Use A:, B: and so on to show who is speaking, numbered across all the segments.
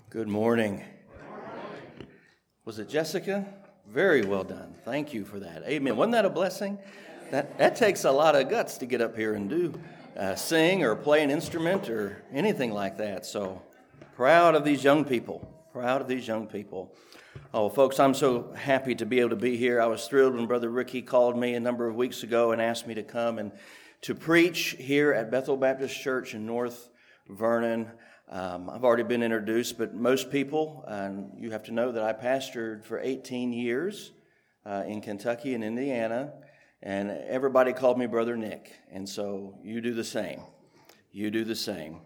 A: Good morning. Was it Jessica? Very well done. Thank you for that. Amen. Wasn't that a blessing? That takes a lot of guts to get up here and do sing or play an instrument or anything like that. So proud of these young people. Proud of these young people. Oh, folks, I'm so happy to be able to be here. I was thrilled when Brother Ricky called me a number of weeks ago and asked me to come and to preach here at Bethel Baptist Church in North Vernon. I've already been introduced, but most people, and you have to know that I pastored for 18 years in Kentucky and Indiana, and everybody called me Brother Nick, and so you do the same. You do the same.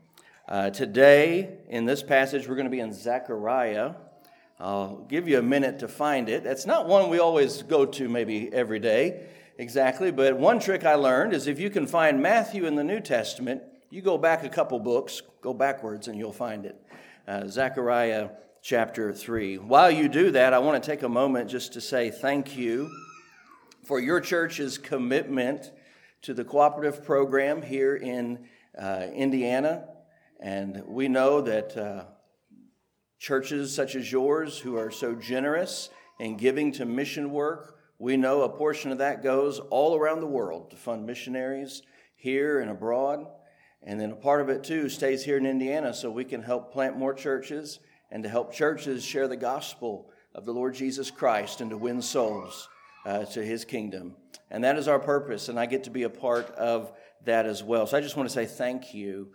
A: Today, in this passage, we're going to be in Zechariah. I'll give you a minute to find it. It's not one we always go to maybe every day, exactly, but one trick I learned is if you can find Matthew in the New Testament, you go back a couple books, go backwards, and you'll find it. Zechariah chapter 3. While you do that, I want to take a moment just to say thank you for your church's commitment to the cooperative program here in Indiana. And we know that churches such as yours who are so generous in giving to mission work, we know a portion of that goes all around the world to fund missionaries here and abroad. And then a part of it, too, stays here in Indiana so we can help plant more churches and to help churches share the gospel of the Lord Jesus Christ and to win souls to his kingdom. And that is our purpose, and I get to be a part of that as well. So I just want to say thank you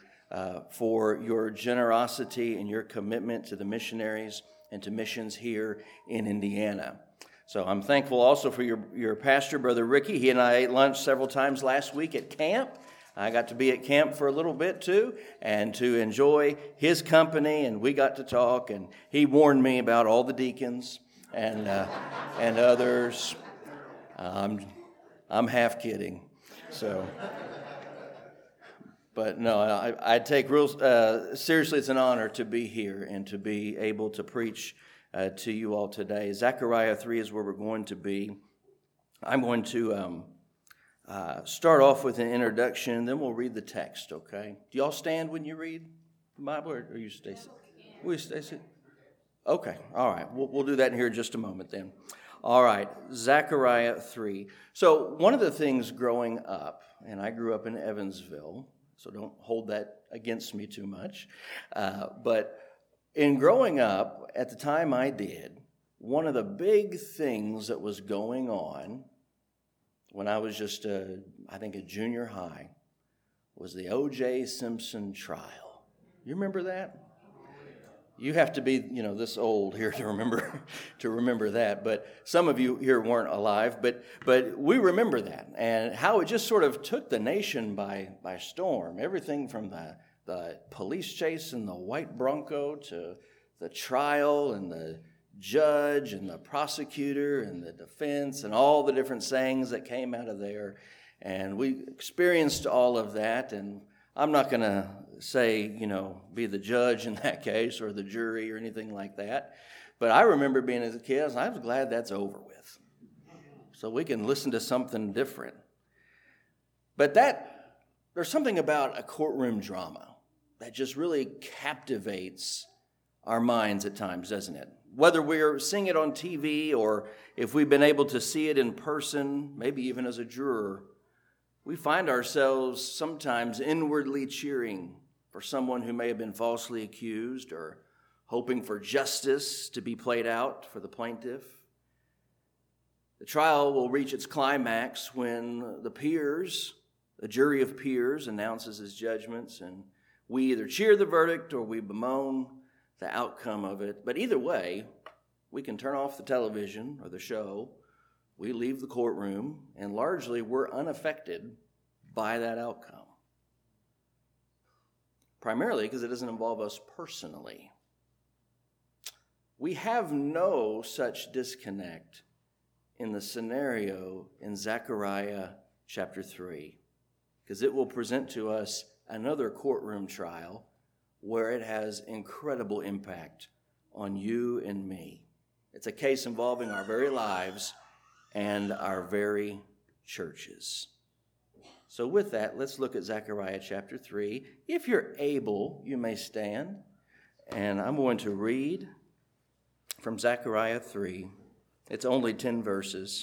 A: for your generosity and your commitment to the missionaries and to missions here in Indiana. So I'm thankful also for your pastor, Brother Ricky. He and I ate lunch several times last week at camp. I got to be at camp for a little bit, too, and to enjoy his company, and we got to talk, and he warned me about all the deacons and others. I'm half kidding, so. But no, I take real seriously. It's an honor to be here and to be able to preach to you all today. Zechariah 3 is where we're going to be. I'm going to start off with an introduction, then we'll read the text, okay? Do y'all stand when you read the Bible, or you stay sit? Will you stay sit? Okay, all right. We'll do that in here in just a moment then. All right, Zechariah 3. So one of the things growing up, and I grew up in Evansville, so don't hold that against me too much, but in growing up, at the time I did, one of the big things that was going on when I was just, I think, a junior high, was the O.J. Simpson trial. You remember that? You have to be, this old here to remember that. But some of you here weren't alive, but we remember that and how it just sort of took the nation by storm. Everything from the police chase and the white Bronco to the trial and the judge and the prosecutor and the defense and all the different sayings that came out of there. And we experienced all of that. And I'm not going to say, be the judge in that case or the jury or anything like that. But I remember being as a kid, I was glad that's over with. So we can listen to something different. But there's something about a courtroom drama that just really captivates our minds at times, doesn't it? Whether we're seeing it on TV or if we've been able to see it in person, maybe even as a juror, we find ourselves sometimes inwardly cheering for someone who may have been falsely accused or hoping for justice to be played out for the plaintiff. The trial will reach its climax when the jury of peers announces its judgments, and we either cheer the verdict or we bemoan the outcome of it. But either way, we can turn off the television or the show, we leave the courtroom, and largely we're unaffected by that outcome. Primarily because it doesn't involve us personally. We have no such disconnect in the scenario in Zechariah chapter 3, because it will present to us another courtroom trial where it has incredible impact on you and me. It's a case involving our very lives and our very churches. So with that, let's look at Zechariah chapter 3. If you're able, you may stand. And I'm going to read from Zechariah 3. It's only 10 verses.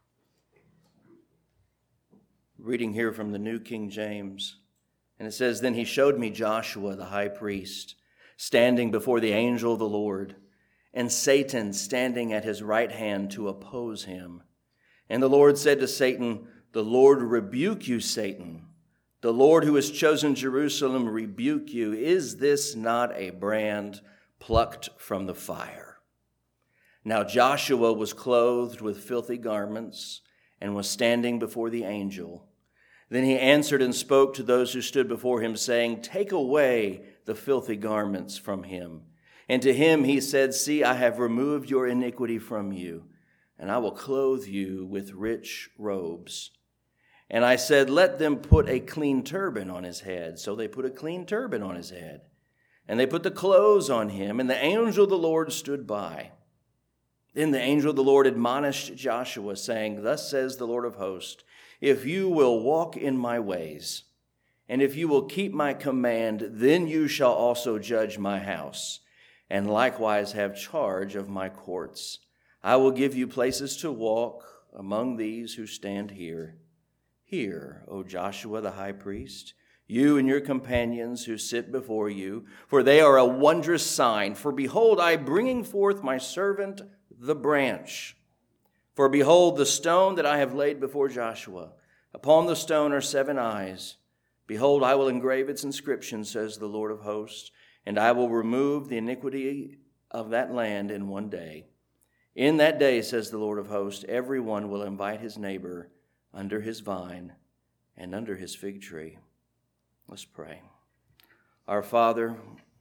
A: Reading here from the New King James. And it says, "Then he showed me Joshua the high priest, standing before the angel of the Lord, and Satan standing at his right hand to oppose him. And the Lord said to Satan, 'The Lord rebuke you, Satan. The Lord who has chosen Jerusalem rebuke you. Is this not a brand plucked from the fire?' Now Joshua was clothed with filthy garments and was standing before the angel. Then he answered and spoke to those who stood before him, saying, 'Take away the filthy garments from him.' And to him he said, 'See, I have removed your iniquity from you, and I will clothe you with rich robes.' And I said, 'Let them put a clean turban on his head.' So they put a clean turban on his head. And they put the clothes on him, and the angel of the Lord stood by. Then the angel of the Lord admonished Joshua, saying, 'Thus says the Lord of hosts, if you will walk in my ways, and if you will keep my command, then you shall also judge my house, and likewise have charge of my courts. I will give you places to walk among these who stand here. Hear, O Joshua the high priest, you and your companions who sit before you, for they are a wondrous sign. For behold, I bringing forth my servant, the branch. For behold, the stone that I have laid before Joshua, upon the stone are 7 eyes. Behold, I will engrave its inscription, says the Lord of hosts, and I will remove the iniquity of that land in one day. In that day, says the Lord of hosts, everyone will invite his neighbor under his vine and under his fig tree." Let's pray. Our Father,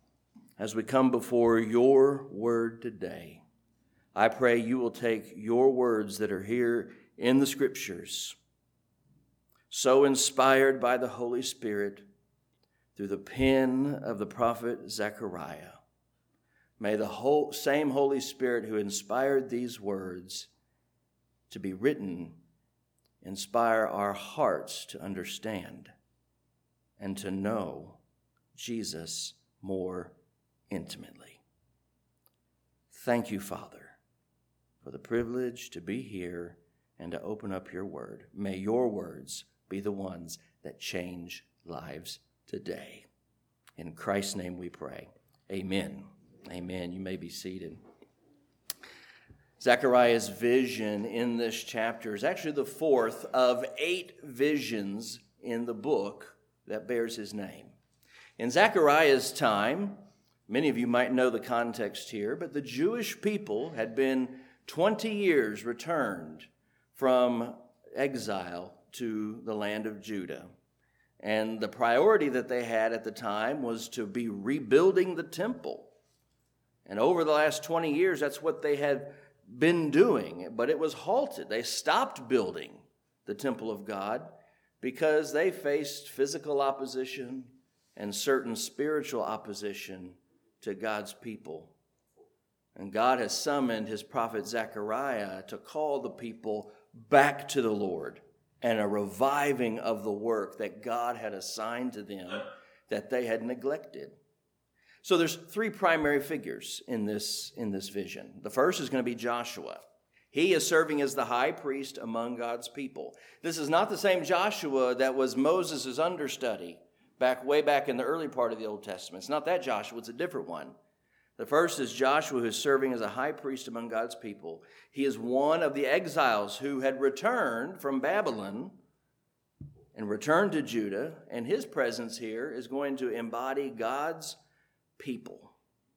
A: as we come before your word today, I pray you will take your words that are here in the Scriptures, so inspired by the Holy Spirit through the pen of the prophet Zechariah. May the same Holy Spirit who inspired these words to be written inspire our hearts to understand and to know Jesus more intimately. Thank you, Father, for the privilege to be here and to open up your word. May your words be the ones that change lives today. In Christ's name we pray. Amen. Amen. You may be seated. Zechariah's vision in this chapter is actually the 4th of 8 visions in the book that bears his name. In Zechariah's time, many of you might know the context here, but the Jewish people had been 20 years returned from exile to the land of Judah. And the priority that they had at the time was to be rebuilding the temple. And over the last 20 years, that's what they had been doing, but it was halted. They stopped building the temple of God because they faced physical opposition and certain spiritual opposition to God's people. And God has summoned his prophet Zechariah to call the people back to the Lord and a reviving of the work that God had assigned to them that they had neglected. So there's 3 primary figures in this vision. The first is going to be Joshua. He is serving as the high priest among God's people. This is not the same Joshua that was Moses' understudy way back in the early part of the Old Testament. It's not that Joshua, it's a different one. The first is Joshua, who is serving as a high priest among God's people. He is one of the exiles who had returned from Babylon and returned to Judah, and his presence here is going to embody God's people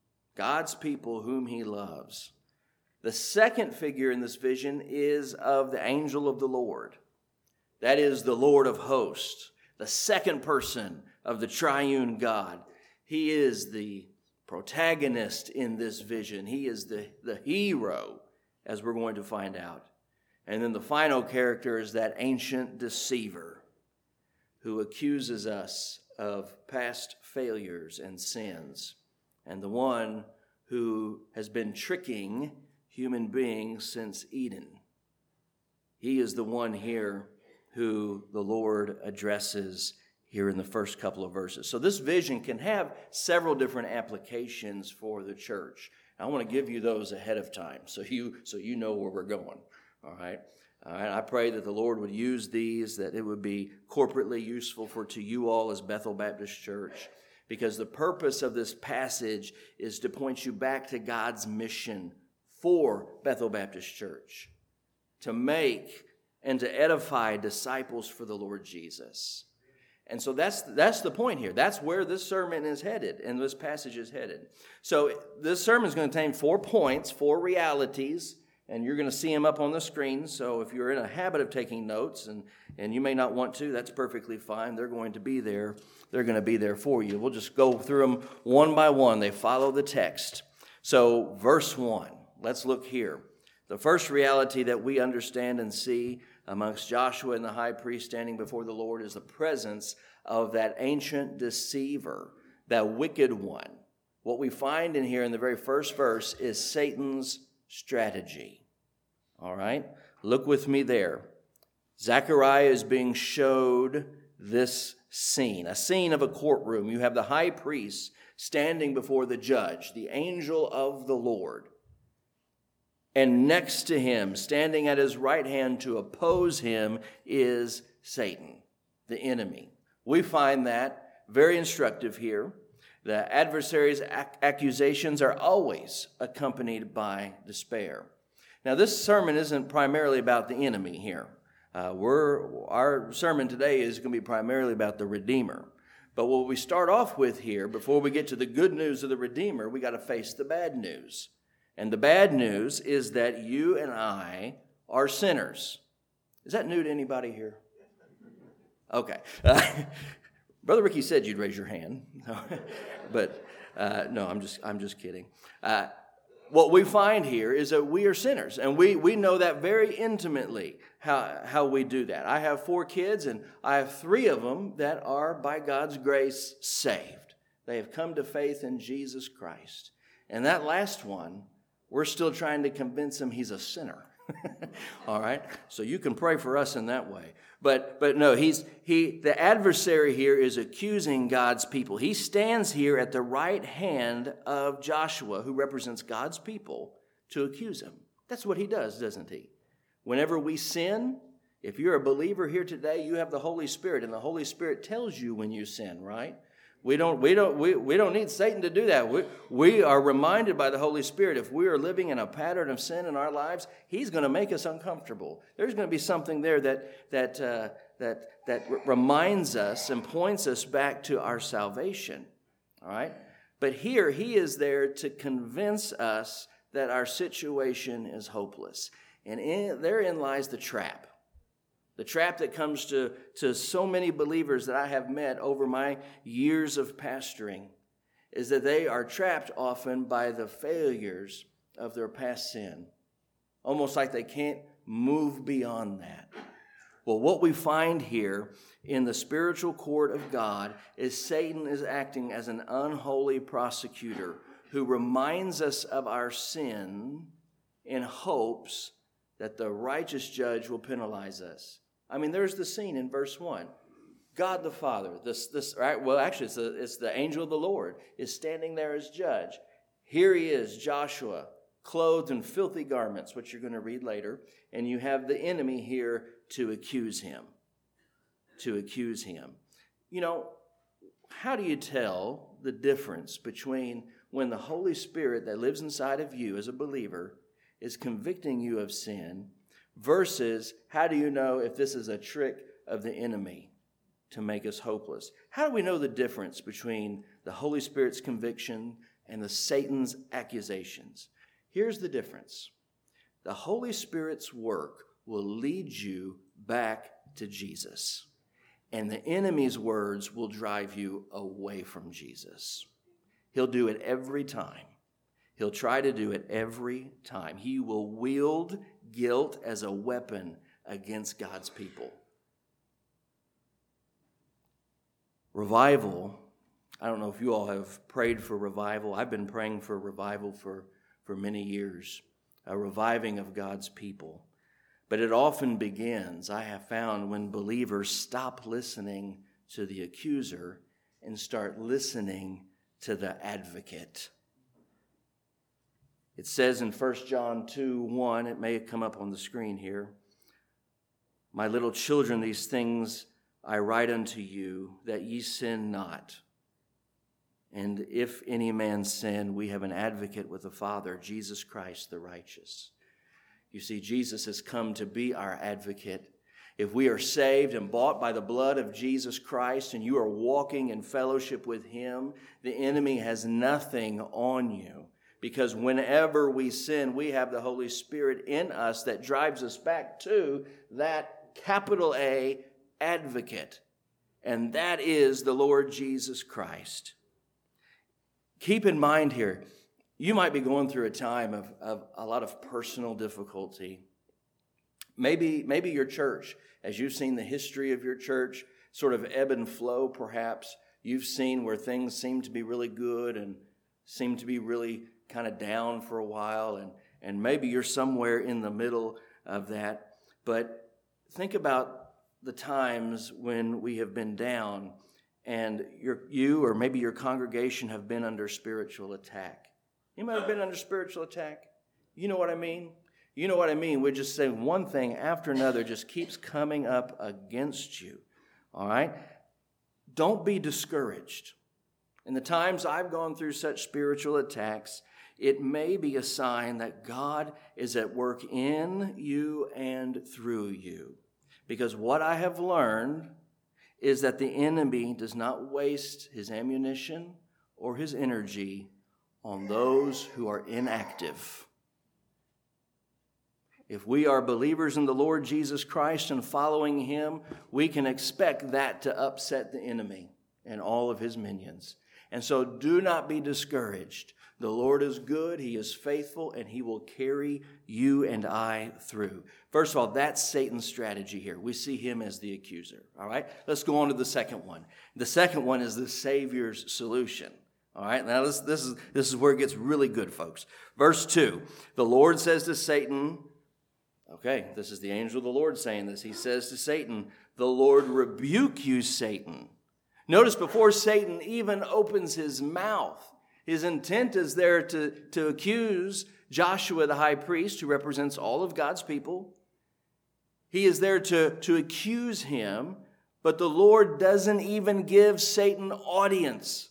A: whom he loves. The second figure in this vision is of the angel of the Lord. That is the Lord of hosts, the second person of the triune God. He is the protagonist in this vision. He is the hero, as we're going to find out. And then the final character is that ancient deceiver who accuses us of past failures and sins, and the one who has been tricking human beings since Eden. He is the one here who the Lord addresses here in the first couple of verses. So this vision can have several different applications for the church. I want to give you those ahead of time so you know where we're going. All right. I pray that the Lord would use these, that it would be corporately useful to you all as Bethel Baptist Church, because the purpose of this passage is to point you back to God's mission for Bethel Baptist Church, to make and to edify disciples for the Lord Jesus. And so that's the point here. That's where this sermon is headed, and this passage is headed. So this sermon is going to contain 4 points, 4 realities, and you're going to see them up on the screen. So if you're in a habit of taking notes, and you may not want to, that's perfectly fine. They're going to be there. They're going to be there for you. We'll just go through them one by one. They follow the text. So verse 1, let's look here. The first reality that we understand and see amongst Joshua and the high priest standing before the Lord is the presence of that ancient deceiver, that wicked one. What we find in here in the very first verse is Satan's strategy. All right? Look with me there. Zechariah is being showed this scene, a scene of a courtroom. You have the high priest standing before the judge, the angel of the Lord. And next to him, standing at his right hand to oppose him, is Satan, the enemy. We find that very instructive here. The adversary's accusations are always accompanied by despair. Now, this sermon isn't primarily about the enemy here. Our sermon today is going to be primarily about the Redeemer. But what we start off with here, before we get to the good news of the Redeemer, we got to face the bad news. And the bad news is that you and I are sinners. Is that new to anybody here? Okay. Brother Ricky said you'd raise your hand. But no, I'm just kidding. What we find here is that we are sinners, and we know that very intimately, how we do that. I have 4 kids, and I have 3 of them that are, by God's grace, saved. They have come to faith in Jesus Christ. And that last one, we're still trying to convince him he's a sinner. All right? So you can pray for us in that way. But no, the adversary here is accusing God's people. He stands here at the right hand of Joshua, who represents God's people, to accuse him. That's what he does, doesn't he? Whenever we sin, if you're a believer here today, you have the Holy Spirit, and the Holy Spirit tells you when you sin, right? We don't need Satan to do that. We are reminded by the Holy Spirit, if we are living in a pattern of sin in our lives, he's going to make us uncomfortable. There's going to be something there that reminds us and points us back to our salvation. All right? But here he is there to convince us that our situation is hopeless. And therein lies the trap. The trap that comes to so many believers that I have met over my years of pastoring is that they are trapped often by the failures of their past sin, almost like they can't move beyond that. Well, what we find here in the spiritual court of God is Satan is acting as an unholy prosecutor who reminds us of our sin in hopes that the righteous judge will penalize us. I mean, there's the scene in verse 1. God the Father, right? Well, actually, it's the angel of the Lord is standing there as judge. Here he is, Joshua, clothed in filthy garments, which you're going to read later, and you have the enemy here to accuse him. You know, how do you tell the difference between when the Holy Spirit that lives inside of you as a believer is convicting you of sin versus how do you know if this is a trick of the enemy to make us hopeless? How do we know the difference between the Holy Spirit's conviction and the Satan's accusations? Here's the difference. The Holy Spirit's work will lead you back to Jesus, and the enemy's words will drive you away from Jesus. He'll do it every time. He'll try to do it every time. He will wield guilt as a weapon against God's people. Revival, I don't know if you all have prayed for revival. I've been praying for revival for many years, a reviving of God's people. But it often begins, I have found, when believers stop listening to the accuser and start listening to the advocate. It says in 1 John 2:1, it may come up on the screen here, "My little children, these things I write unto you, that ye sin not. And if any man sin, we have an advocate with the Father, Jesus Christ the righteous." You see, Jesus has come to be our advocate. If we are saved and bought by the blood of Jesus Christ and you are walking in fellowship with him, the enemy has nothing on you. Because whenever we sin, we have the Holy Spirit in us that drives us back to that capital A advocate. And that is the Lord Jesus Christ. Keep in mind here, you might be going through a time of a lot of personal difficulty. Maybe your church, as you've seen the history of your church, sort of ebb and flow perhaps. You've seen where things seem to be really good and seem to be really kind of down for a while. And maybe you're somewhere in the middle of that. But think about the times when we have been down and you or maybe your congregation have been under spiritual attack. You might have been under spiritual attack. You know what I mean? You know what I mean? We just say one thing after another just keeps coming up against you. All right? Don't be discouraged. In the times I've gone through such spiritual attacks, it may be a sign that God is at work in you and through you. Because what I have learned is that the enemy does not waste his ammunition or his energy on those who are inactive. If we are believers in the Lord Jesus Christ and following him, we can expect that to upset the enemy and all of his minions. And so do not be discouraged. The Lord is good, he is faithful, and he will carry you and I through. First of all, that's Satan's strategy here. We see him as the accuser. All right, let's go on to the second one. The second one is the Savior's solution. All right, now this is where it gets really good, folks. Verse 2, the Lord says to Satan, okay, this is the angel of the Lord saying this. He says to Satan, "The Lord rebuke you, Satan." Notice before Satan even opens his mouth, his intent is there to accuse Joshua the high priest, who represents all of God's people. He is there to accuse him, but the Lord doesn't even give Satan audience.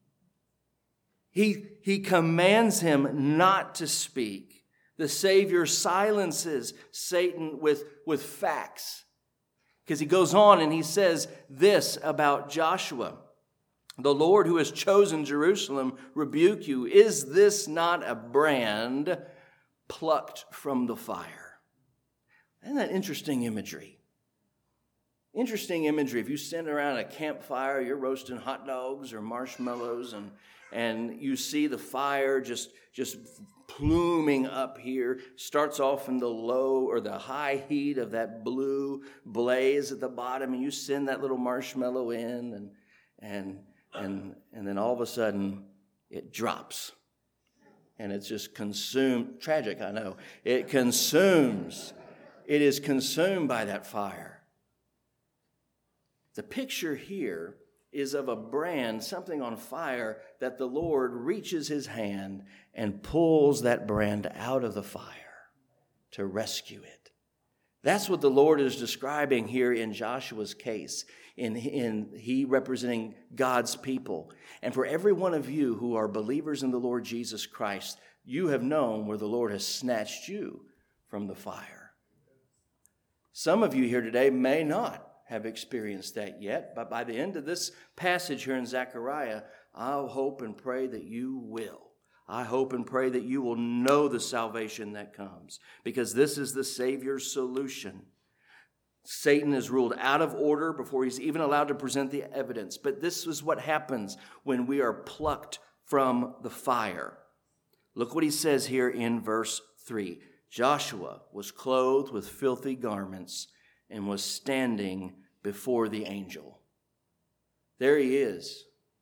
A: He commands him not to speak. The Savior silences Satan with facts. Because he goes on and he says this about Joshua. "The Lord who has chosen Jerusalem rebuke you. Is this not a brand plucked from the fire?" Isn't that interesting imagery? Interesting imagery. If you stand around a campfire, you're roasting hot dogs or marshmallows, and you see the fire just pluming up here, starts off in the low or the high heat of that blue blaze at the bottom, and you send that little marshmallow in, and then all of a sudden it drops, and it's just consumed. Tragic, I know. It consumes. It is consumed by that fire. The picture here is of a brand, something on fire, that the Lord reaches his hand and pulls that brand out of the fire to rescue it. That's what the Lord is describing here in Joshua's case, in he representing God's people. And for every one of you who are believers in the Lord Jesus Christ, you have known where the Lord has snatched you from the fire. Some of you here today may not have experienced that yet, but by the end of this passage here in Zechariah, I'll hope and pray that you will. I hope and pray that you will know the salvation that comes, because this is the Savior's solution. Satan is ruled out of order before he's even allowed to present the evidence, but this is what happens when we are plucked from the fire. Look what he says here in verse 3. "Joshua was clothed with filthy garments and was standing before the angel." There he is,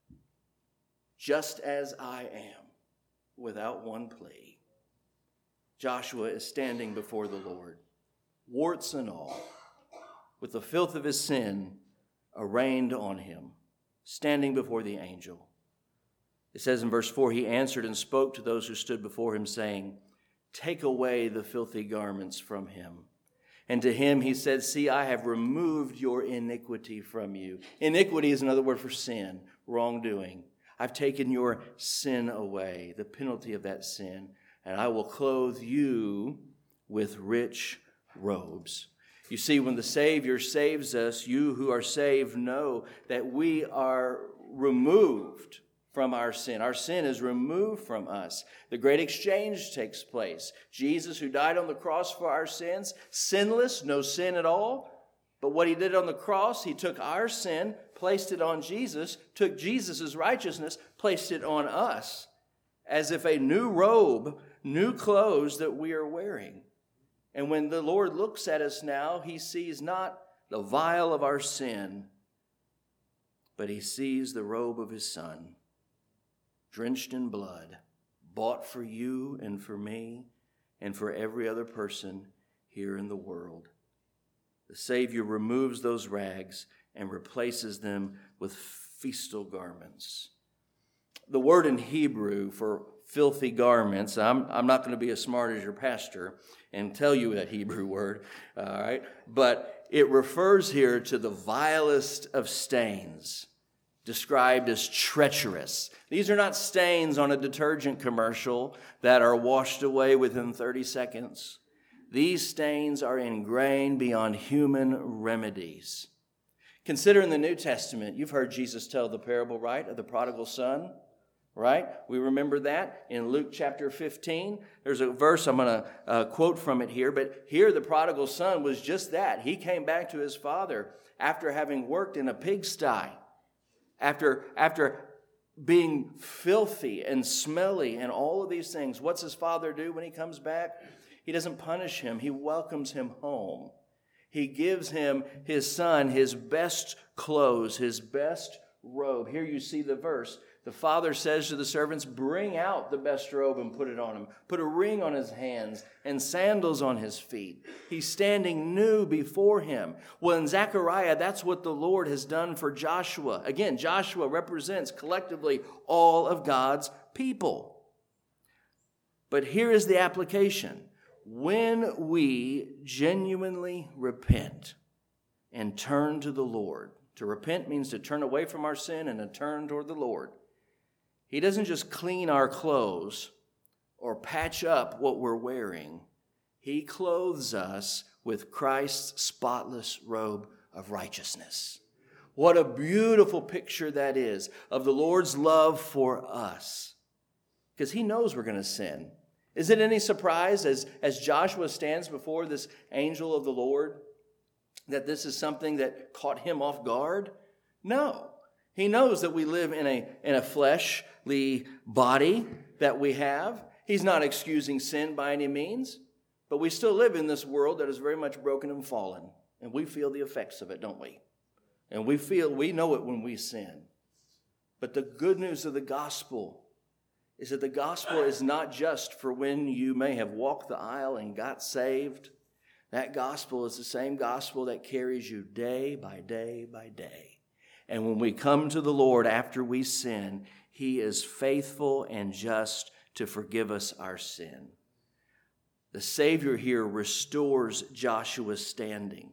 A: just as I am, without one plea. Joshua is standing before the Lord, warts and all, with the filth of his sin arraigned on him, standing before the angel. It says in verse 4, he answered and spoke to those who stood before him, saying, take away the filthy garments from him. And to him he said, see, I have removed your iniquity from you. Iniquity is another word for sin, wrongdoing. I've taken your sin away, the penalty of that sin, and I will clothe you with rich robes. You see, when the Savior saves us, you who are saved know that we are removed from our sin. Our sin is removed from us. The great exchange takes place. Jesus, who died on the cross for our sins, sinless, no sin at all. But what he did on the cross, he took our sin, placed it on Jesus, took Jesus' righteousness, placed it on us, as if a new robe, new clothes that we are wearing. And when the Lord looks at us now, he sees not the vial of our sin, but he sees the robe of his Son, drenched in blood, bought for you and for me and for every other person here in the world. The Savior removes those rags and replaces them with festal garments. The word in Hebrew for filthy garments, I'm not going to be as smart as your pastor and tell you that Hebrew word, all right? But it refers here to the vilest of stains, described as treacherous. These are not stains on a detergent commercial that are washed away within 30 seconds. These stains are ingrained beyond human remedies. Consider in the New Testament, you've heard Jesus tell the parable, right, of the prodigal son, right? We remember that in Luke chapter 15. There's a verse, I'm going to quote from it here, but here the prodigal son was just that. He came back to his father after having worked in a pigsty. After being filthy and smelly and all of these things, what's his father do when he comes back? He doesn't punish him. He welcomes him home. He gives him, his son, his best clothes, his best robe. Here you see the verse. The father says to the servants, bring out the best robe and put it on him. Put a ring on his hands and sandals on his feet. He's standing new before him. Well, in Zechariah, that's what the Lord has done for Joshua. Again, Joshua represents collectively all of God's people. But here is the application. When we genuinely repent and turn to the Lord, to repent means to turn away from our sin and to turn toward the Lord. He doesn't just clean our clothes or patch up what we're wearing. He clothes us with Christ's spotless robe of righteousness. What a beautiful picture that is of the Lord's love for us. Because he knows we're going to sin. Is it any surprise as Joshua stands before this angel of the Lord that this is something that caught him off guard? No. He knows that we live in a fleshly body that we have. He's not excusing sin by any means, but we still live in this world that is very much broken and fallen, and we feel the effects of it, don't we? And we know it when we sin. But the good news of the gospel is that the gospel is not just for when you may have walked the aisle and got saved. That gospel is the same gospel that carries you day by day by day. And when we come to the Lord after we sin, he is faithful and just to forgive us our sin. The Savior here restores Joshua's standing.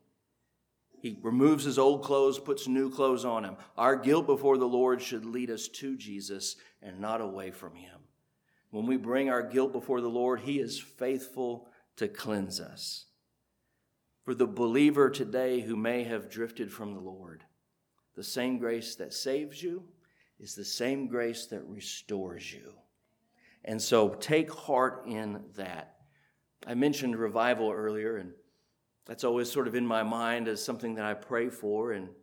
A: He removes his old clothes, puts new clothes on him. Our guilt before the Lord should lead us to Jesus and not away from him. When we bring our guilt before the Lord, he is faithful to cleanse us. For the believer today who may have drifted from the Lord, the same grace that saves you is the same grace that restores you. And so take heart in that. I mentioned revival earlier, and that's always sort of in my mind as something that I pray for and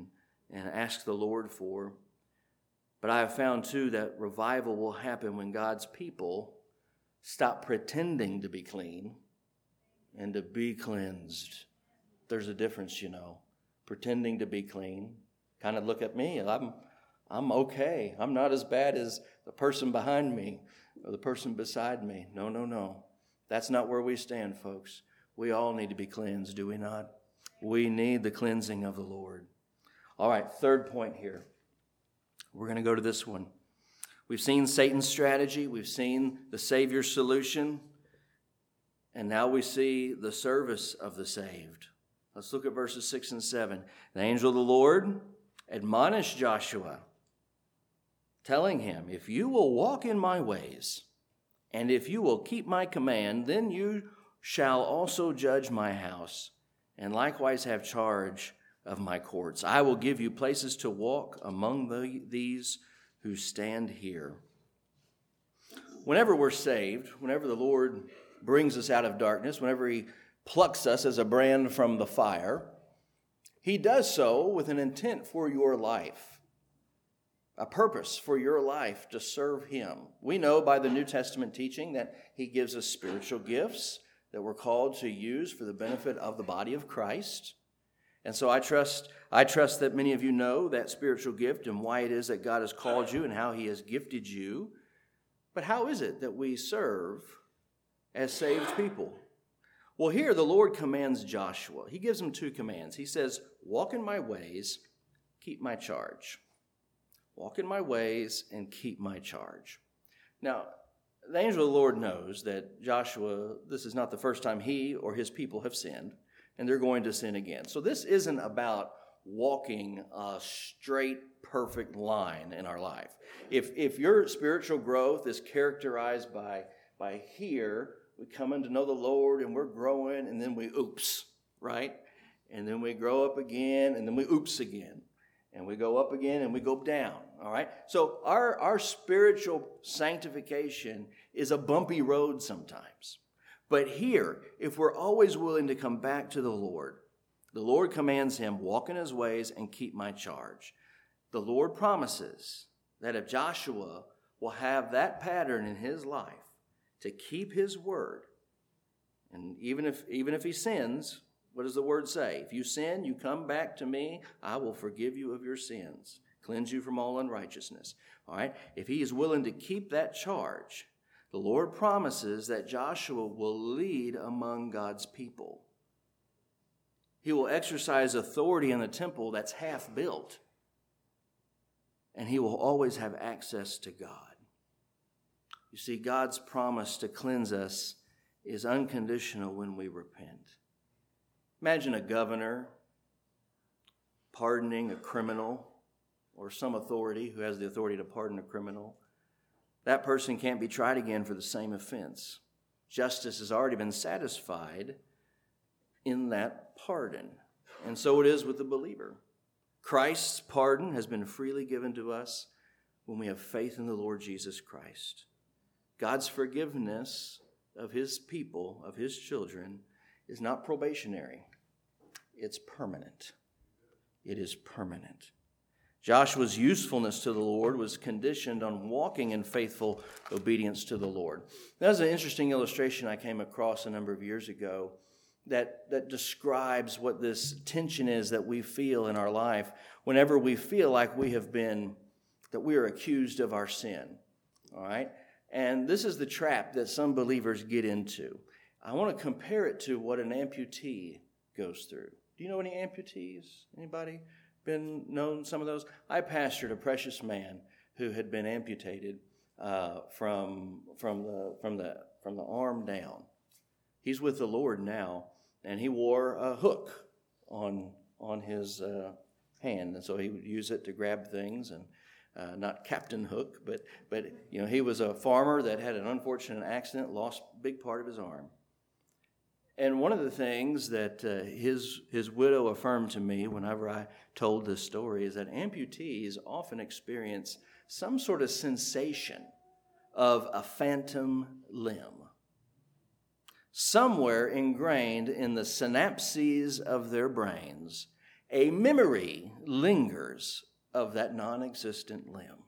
A: ask the Lord for. But I have found, too, that revival will happen when God's people stop pretending to be clean and to be cleansed. There's a difference, pretending to be clean. Kind of look at me, I'm okay. I'm not as bad as the person behind me or the person beside me. No. That's not where we stand, folks. We all need to be cleansed, do we not? We need the cleansing of the Lord. All right, third point here. We're going to go to this one. We've seen Satan's strategy. We've seen the Savior's solution. And now we see the service of the saved. Let's look at verses 6 and 7. The angel of the Lord admonished Joshua, telling him, if you will walk in my ways, and if you will keep my command, then you shall also judge my house, and likewise have charge of my courts. I will give you places to walk among these who stand here. Whenever we're saved, whenever the Lord brings us out of darkness, whenever he plucks us as a brand from the fire, he does so with an intent for your life, a purpose for your life to serve him. We know by the New Testament teaching that he gives us spiritual gifts that we're called to use for the benefit of the body of Christ. And so I trust that many of you know that spiritual gift and why it is that God has called you and how he has gifted you. But how is it that we serve as saved people? Well, here the Lord commands Joshua. He gives him two commands. He says, walk in my ways, keep my charge. Walk in my ways and keep my charge. Now, the angel of the Lord knows that Joshua, this is not the first time he or his people have sinned, and they're going to sin again. So this isn't about walking a straight, perfect line in our life. If your spiritual growth is characterized by here, we come in to know the Lord and we're growing, and then we oops, right? And then we grow up again, and then we oops again. And we go up again and we go down, all right? So our spiritual sanctification is a bumpy road sometimes. But here, if we're always willing to come back to the Lord commands him, walk in his ways and keep my charge. The Lord promises that if Joshua will have that pattern in his life to keep his word, and even if he sins, what does the word say? If you sin, you come back to me, I will forgive you of your sins, cleanse you from all unrighteousness. All right? If he is willing to keep that charge, the Lord promises that Joshua will lead among God's people. He will exercise authority in the temple that's half built, and he will always have access to God. You see, God's promise to cleanse us is unconditional when we repent. Imagine a governor pardoning a criminal, or some authority who has the authority to pardon a criminal. That person can't be tried again for the same offense. Justice has already been satisfied in that pardon. And so it is with the believer. Christ's pardon has been freely given to us when we have faith in the Lord Jesus Christ. God's forgiveness of his people, of his children, is not probationary. It's permanent. It is permanent. Joshua's usefulness to the Lord was conditioned on walking in faithful obedience to the Lord. That's an interesting illustration I came across a number of years ago that describes what this tension is that we feel in our life whenever we feel like that we are accused of our sin. All right? And this is the trap that some believers get into. I want to compare it to what an amputee goes through. Do you know any amputees? Anybody been known some of those? I pastored a precious man who had been amputated from the arm down. He's with the Lord now, and he wore a hook on his hand, and so he would use it to grab things, and not Captain Hook, but you know, he was a farmer that had an unfortunate accident, lost a big part of his arm. And one of the things that his widow affirmed to me whenever I told this story is that amputees often experience some sort of sensation of a phantom limb. Somewhere ingrained in the synapses of their brains, a memory lingers of that non-existent limb.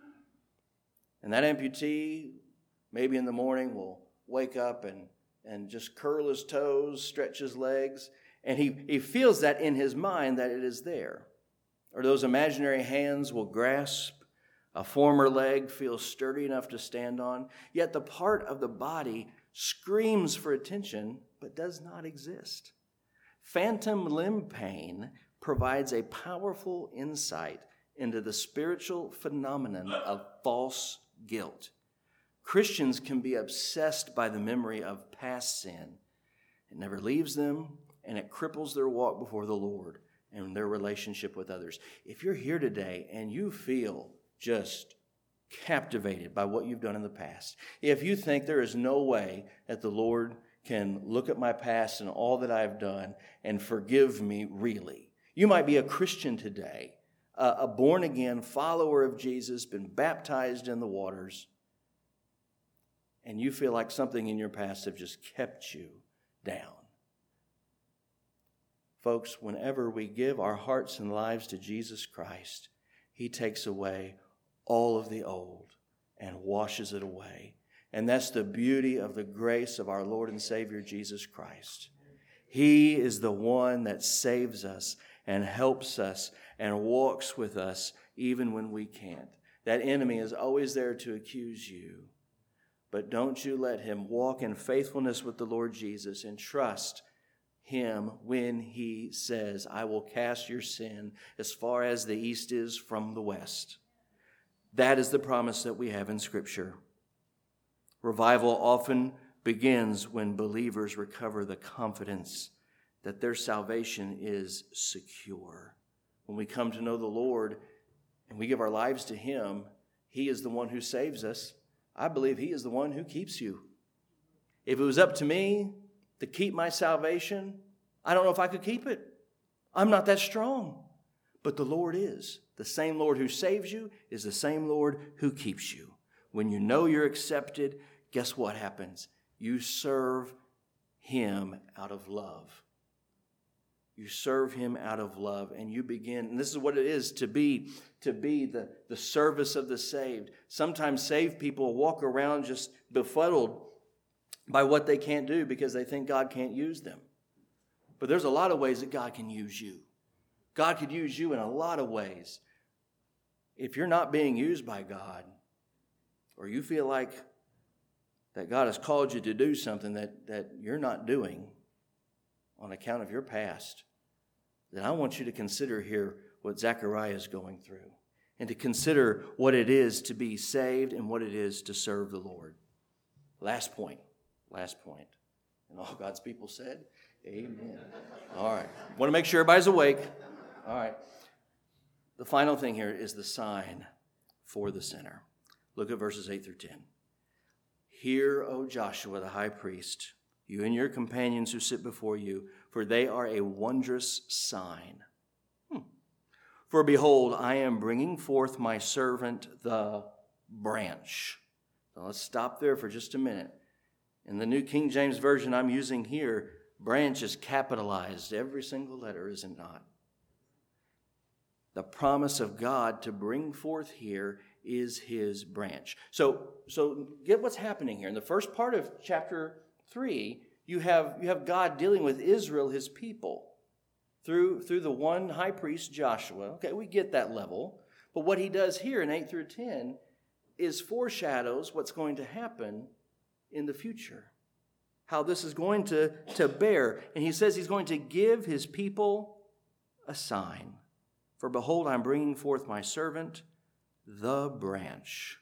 A: And that amputee, maybe in the morning, will wake up and just curl his toes, stretch his legs, and he feels that in his mind that it is there. Or those imaginary hands will grasp a former leg, feels sturdy enough to stand on, yet the part of the body screams for attention but does not exist. Phantom limb pain provides a powerful insight into the spiritual phenomenon of false guilt. Christians can be obsessed by the memory of past sin. It never leaves them, and it cripples their walk before the Lord and their relationship with others. If you're here today and you feel just captivated by what you've done in the past, if you think there is no way that the Lord can look at my past and all that I've done and forgive me really, you might be a Christian today, a born-again follower of Jesus, been baptized in the waters, and you feel like something in your past have just kept you down. Folks, whenever we give our hearts and lives to Jesus Christ, He takes away all of the old and washes it away. And that's the beauty of the grace of our Lord and Savior Jesus Christ. He is the one that saves us and helps us and walks with us even when we can't. That enemy is always there to accuse you. But don't you let him walk in faithfulness with the Lord Jesus and trust Him when He says, I will cast your sin as far as the east is from the west. That is the promise that we have in Scripture. Revival often begins when believers recover the confidence that their salvation is secure. When we come to know the Lord and we give our lives to Him, He is the one who saves us. I believe He is the one who keeps you. If it was up to me to keep my salvation, I don't know if I could keep it. I'm not that strong. But the Lord is. The same Lord who saves you is the same Lord who keeps you. When you know you're accepted, guess what happens? You serve Him out of love. You serve Him out of love, and you begin, and this is what it is to be the service of the saved. Sometimes saved people walk around just befuddled by what they can't do because they think God can't use them. But there's a lot of ways that God can use you. God could use you in a lot of ways. If you're not being used by God, or you feel like that God has called you to do something that you're not doing on account of your past, then I want you to consider here what Zechariah is going through and to consider what it is to be saved and what it is to serve the Lord. Last point. And all God's people said, amen. All right. Want to make sure everybody's awake. All right. The final thing here is the sign for the sinner. Look at verses 8 through 10. Hear, O Joshua, the high priest, you and your companions who sit before you, for they are a wondrous sign. For behold, I am bringing forth my servant, the branch. Now let's stop there for just a minute. In the New King James Version I'm using here, branch is capitalized. Every single letter, is it not? The promise of God to bring forth here is His branch. So get what's happening here. In the first part of chapter 3, you have God dealing with Israel, His people, through the one high priest, Joshua. Okay, we get that level. But what He does here in 8 through 10 is foreshadows what's going to happen in the future. How this is going to bear. And He says He's going to give His people a sign. For behold, I'm bringing forth my servant, the branch.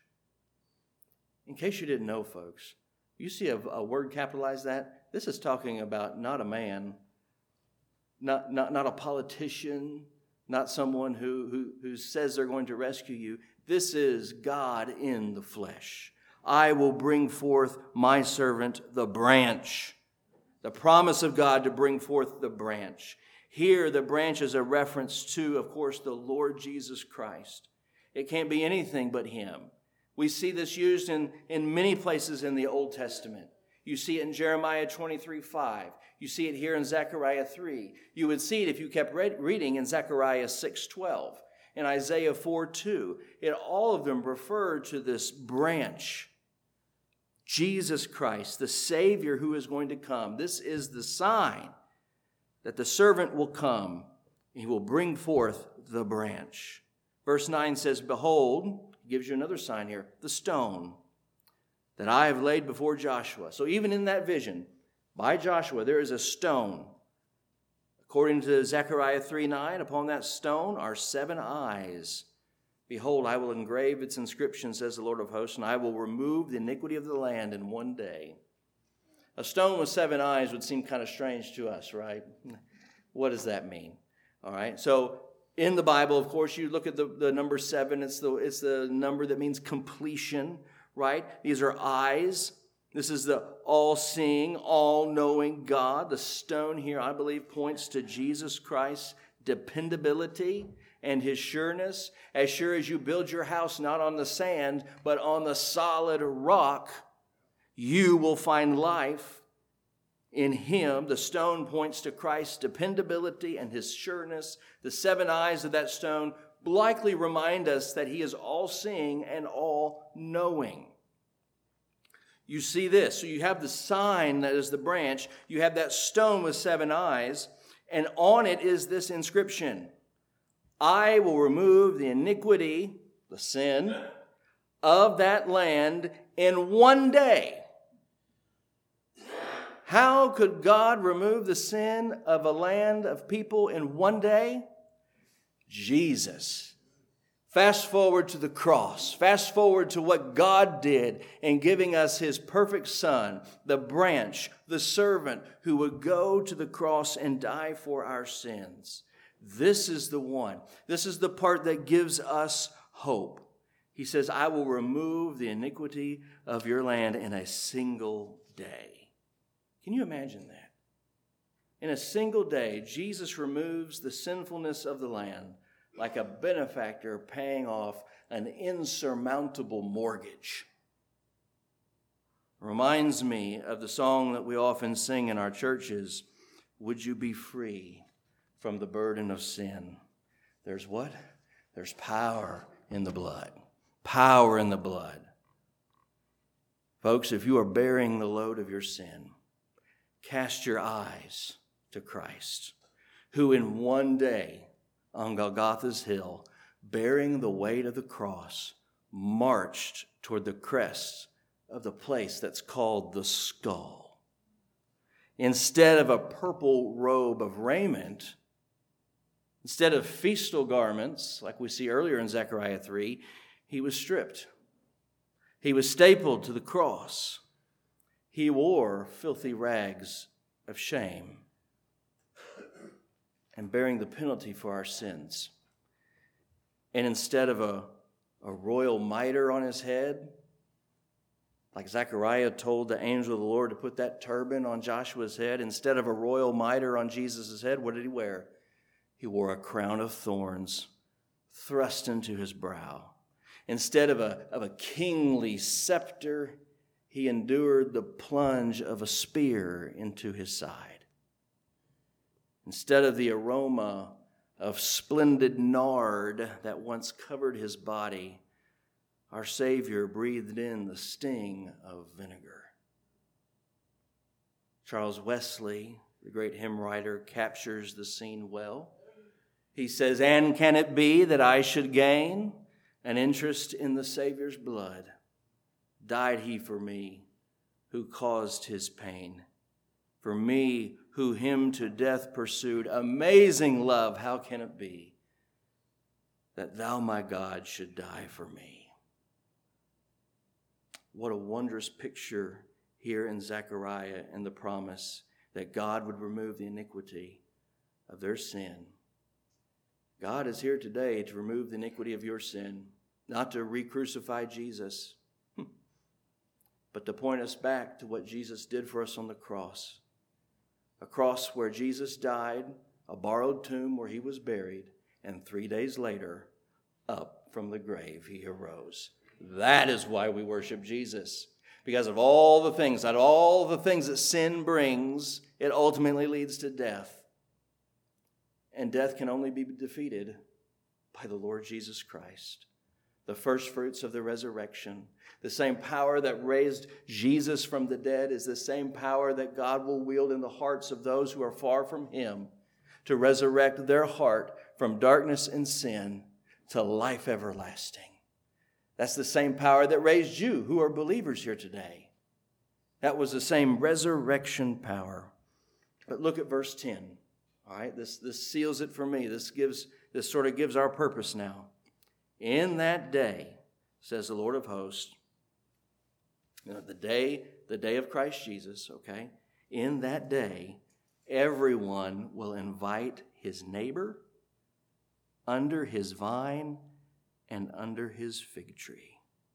A: In case you didn't know, folks, you see a word capitalized that? This is talking about not a man, not a politician, not someone who says they're going to rescue you. This is God in the flesh. I will bring forth my servant, the branch. The promise of God to bring forth the branch. Here, the branch is a reference to, of course, the Lord Jesus Christ. It can't be anything but Him. We see this used in many places in the Old Testament. You see it in Jeremiah 23:5. You see it here in Zechariah 3. You would see it if you kept reading in Zechariah 6:12. In Isaiah 4:2. All of them refer to this branch. Jesus Christ, the Savior who is going to come. This is the sign that the servant will come. He will bring forth the branch. Verse 9 says, behold, gives you another sign here, the stone that I have laid before Joshua. So even in that vision, by Joshua, there is a stone. According to Zechariah 3:9, upon that stone are 7 eyes. Behold, I will engrave its inscription, says the Lord of hosts, and I will remove the iniquity of the land in one day. A stone with 7 eyes would seem kind of strange to us, right? What does that mean? All right, so in the Bible, of course, you look at the number 7. It's the number that means completion, right? These are eyes. This is the all-seeing, all-knowing God. The stone here, I believe, points to Jesus Christ's dependability and his sureness. As sure as you build your house not on the sand, but on the solid rock, you will find life in him. The stone points to Christ's dependability and his sureness. The 7 eyes of that stone likely remind us that he is all-seeing and all-knowing. You see this. So you have the sign that is the branch. You have that stone with 7 eyes. And on it is this inscription: I will remove the iniquity, the sin, of that land in one day. How could God remove the sin of a land of people in one day? Jesus. Fast forward to the cross. Fast forward to what God did in giving us his perfect Son, the branch, the servant who would go to the cross and die for our sins. This is the one. This is the part that gives us hope. He says, I will remove the iniquity of your land in a single day. Can you imagine that? In a single day, Jesus removes the sinfulness of the land, like a benefactor paying off an insurmountable mortgage. Reminds me of the song that we often sing in our churches, would you be free from the burden of sin? There's what? There's power in the blood. Power in the blood. Folks, if you are bearing the load of your sin, cast your eyes to Christ, who in one day on Golgotha's hill, bearing the weight of the cross, marched toward the crest of the place that's called the skull. Instead of a purple robe of raiment, instead of festal garments, like we see earlier in Zechariah 3, he was stripped. He was stapled to the cross. He wore filthy rags of shame, and bearing the penalty for our sins. And instead of a royal mitre on his head, like Zechariah told the angel of the Lord to put that turban on Joshua's head, instead of a royal mitre on Jesus' head, what did he wear? He wore a crown of thorns thrust into his brow. Instead of a kingly scepter, he endured the plunge of a spear into his side. Instead of the aroma of splendid nard that once covered his body, our Savior breathed in the sting of vinegar. Charles Wesley, the great hymn writer, captures the scene well. He says, and can it be that I should gain an interest in the Savior's blood? Died he for me who caused his pain, for me who him to death pursued. Amazing love, how can it be that thou, my God, should die for me? What a wondrous picture here in Zechariah and the promise that God would remove the iniquity of their sin. God is here today to remove the iniquity of your sin, not to re-crucify Jesus, but to point us back to what Jesus did for us on the cross. A cross where Jesus died, a borrowed tomb where he was buried, and 3 days later, up from the grave he arose. That is why we worship Jesus. Because of all the things, not all the things that sin brings, it ultimately leads to death. And death can only be defeated by the Lord Jesus Christ, the first fruits of the resurrection. The same power that raised Jesus from the dead is the same power that God will wield in the hearts of those who are far from him to resurrect their heart from darkness and sin to life everlasting. That's the same power that raised you who are believers here today. That was the same resurrection power. But look at verse 10. All right, this seals it for me. This sort of gives our purpose now. In that day, says the Lord of hosts, the day of Christ Jesus, okay? In that day, everyone will invite his neighbor under his vine and under his fig tree.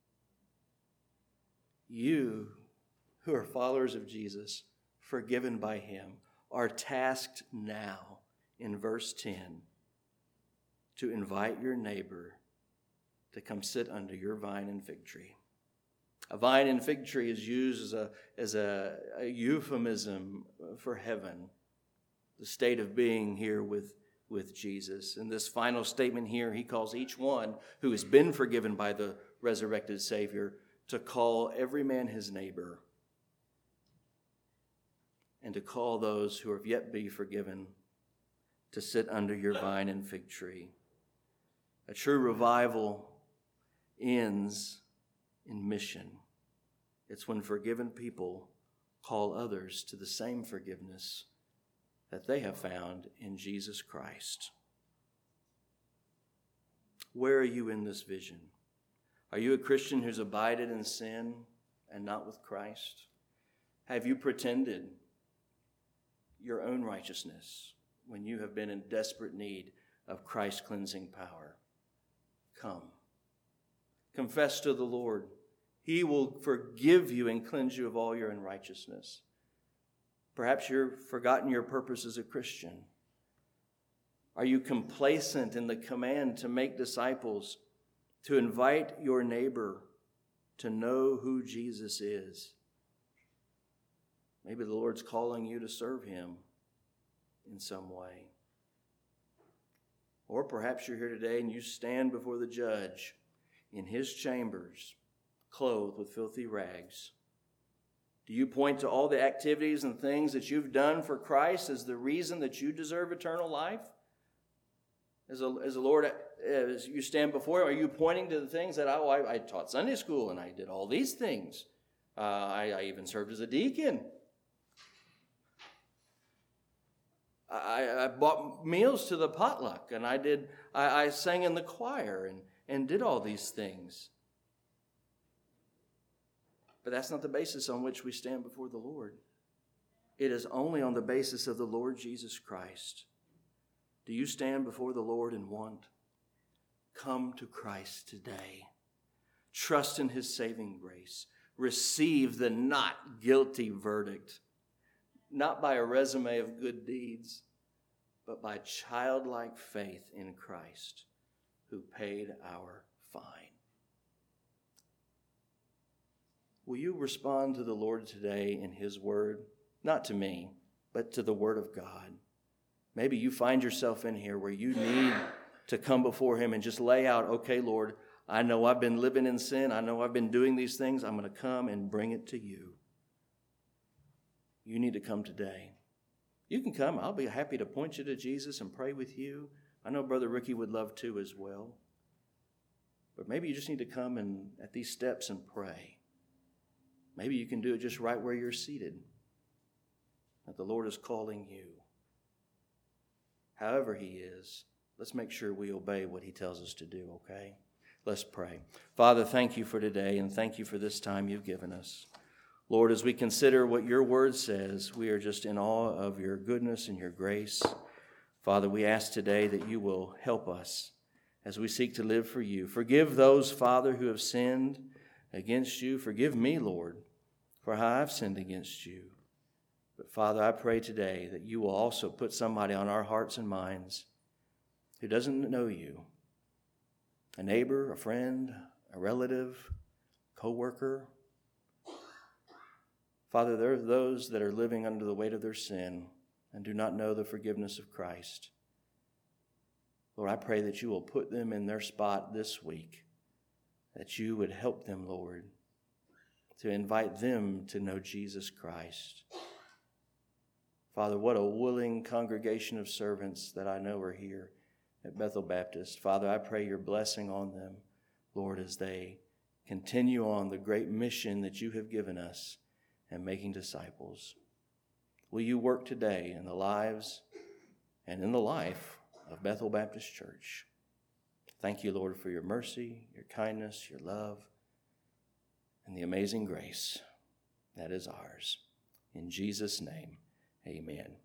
A: You who are followers of Jesus, forgiven by him, are tasked now in verse 10 to invite your neighbor to come sit under your vine and fig tree. A vine and fig tree is used as a euphemism for heaven, the state of being here with Jesus. In this final statement here, he calls each one who has been forgiven by the resurrected Savior to call every man his neighbor, and to call those who have yet be forgiven to sit under your vine and fig tree. A true revival ends in mission. It's when forgiven people call others to the same forgiveness that they have found in Jesus Christ. Where are you in this vision? Are you a Christian who's abided in sin and not with Christ? Have you pretended your own righteousness when you have been in desperate need of Christ's cleansing power? Come. Confess to the Lord. He will forgive you and cleanse you of all your unrighteousness. Perhaps you've forgotten your purpose as a Christian. Are you complacent in the command to make disciples, to invite your neighbor to know who Jesus is? Maybe the Lord's calling you to serve him in some way. Or perhaps you're here today and you stand before the judge in his chambers, clothed with filthy rags. Do you point to all the activities and things that you've done for Christ as the reason that you deserve eternal life? As the Lord, as you stand before him, are you pointing to the things that I taught Sunday school and I did all these things? I even served as a deacon. I bought meals to the potluck, and I sang in the choir and did all these things. But that's not the basis on which we stand before the Lord. It is only on the basis of the Lord Jesus Christ. Do you stand before the Lord and want? Come to Christ today. Trust in his saving grace. Receive the not guilty verdict, not by a resume of good deeds, but by childlike faith in Christ, who paid our fine. Will you respond to the Lord today in his word? Not to me, but to the word of God. Maybe you find yourself in here where you need to come before him and just lay out, okay, Lord, I know I've been living in sin. I know I've been doing these things. I'm going to come and bring it to you. You need to come today. You can come. I'll be happy to point you to Jesus and pray with you. I know Brother Ricky would love to as well. But maybe you just need to come and at these steps and pray. Maybe you can do it just right where you're seated, that the Lord is calling you. However he is, let's make sure we obey what he tells us to do, okay? Let's pray. Father, thank you for today, and thank you for this time you've given us. Lord, as we consider what your word says, we are just in awe of your goodness and your grace. Father, we ask today that you will help us as we seek to live for you. Forgive those, Father, who have sinned against you. Forgive me, Lord, for how I've sinned against you. But Father, I pray today that you will also put somebody on our hearts and minds who doesn't know you, a neighbor, a friend, a relative, co-worker. Father, there are those that are living under the weight of their sin and do not know the forgiveness of Christ. Lord, I pray that you will put them in their spot this week, that you would help them, Lord, to invite them to know Jesus Christ. Father, what a willing congregation of servants that I know are here at Bethel Baptist. Father, I pray your blessing on them, Lord, as they continue on the great mission that you have given us and making disciples. Will you work today in the lives and in the life of Bethel Baptist Church. Thank you, Lord, for your mercy, your kindness, your love, and the amazing grace that is ours. In Jesus' name, amen.